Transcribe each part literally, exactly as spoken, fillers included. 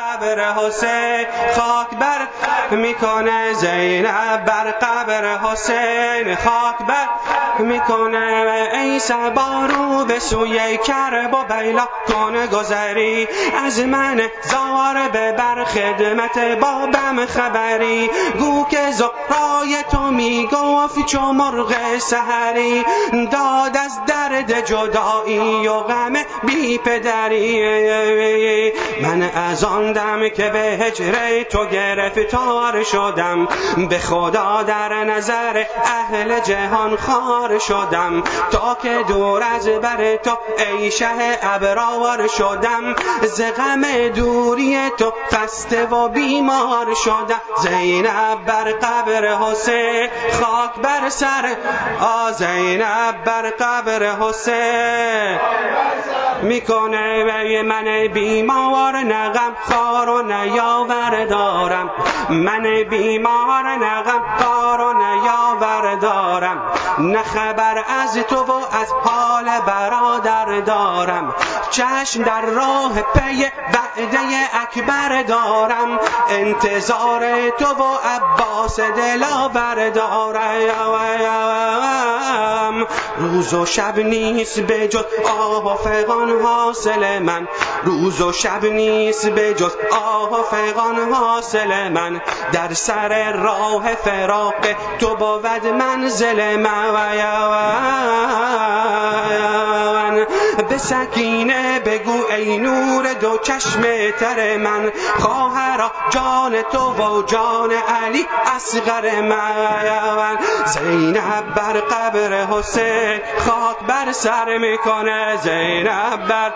قبر حسین خاک بر میکنه زینب بر قبر حسین خاک بر میکنه ای صبا رو به سوی کرب و بیلا کن گذری از من زار ببر خدمت بابم خبری گو که زهرای تو میگفت چو مرغ سحری داد از درد جدایی و غم بی پدری من از آن دم که به هجر تو گرفتار شدم به خدا در نظر اهل جهان خوار شدم تا که دور از بر تو ای شه ابرار شدم ز غم دوری تو خسته و بیمار شدم زینب بر قبر حسین خاک بر سر آ زینب بر قبر حسین میکنه من بیمار نغم خار و نیاور دارم من بیمار نغم خار و نیاور دارم نه خبر از تو و از حال برادر دارم چشم در راه پی وعده اکبر دارم انتظار تو و عباس دلاور دارم روز و شب نیست به جز آه و فغان حاصل من روز و شب نیست به جز آه و فغان حاصل من در سر راه فراق تو بود منزل من به سکینه بگو ای نور دو چشم تر من خواهرا جان تو و جان علی اصغر من زینب بر قبر حسین خاک بر سر میکنه زینب بر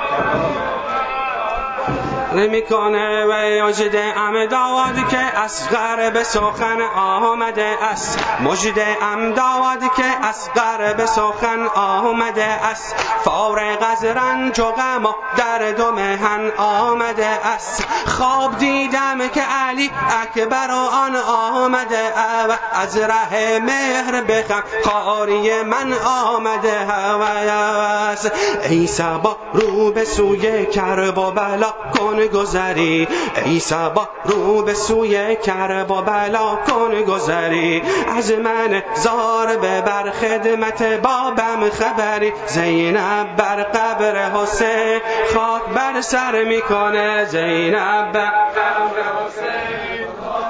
میکنه و مجد امداد که اصغر به سخن آمده است مجد امداد که اصغر به سخن آمده است فارغ از رنج و غم و درد و محن آمده است خواب دیدم که علی اکبر و آن آمده است از ره مهر بخم خاری من آمده است ای صبا رو به سوی کرب و بلا کن گذری ای صبا رو به سوی کرب و بلا کن گذری از من زار ببر خدمت بابم خبری زینب بر قبر حسین خاک بر سر میکنه زینب بر قبر حسین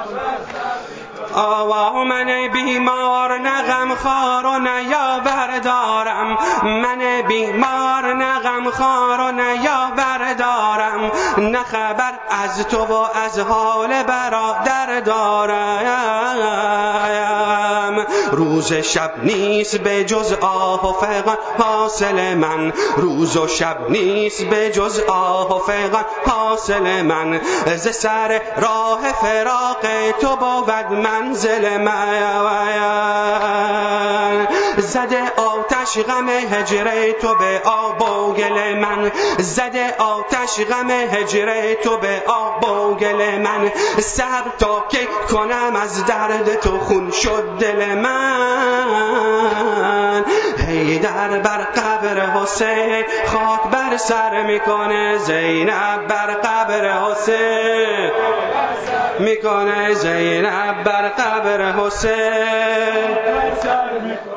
آوا من بیمار نغم خار و نیاور دارم من بیمار نغم خار و نیاور دارم نه خبر از تو و از حال برادر دارم روز شب نیست به جز آه و فغان حاصل من روز و شب نیست به جز آه و فغان حاصل من ز سر راه فراق تو بود منزل من زده آتش غم هجر تو به آب و گل من زده آتش غم هجر تو به آب و گل من صبر تا که کنم از درد تو خون شد دل من حیدر بر قبر حسین خاک بر سر میکنه زینب بر قبر حسین میکنه زینب بر قبر حسین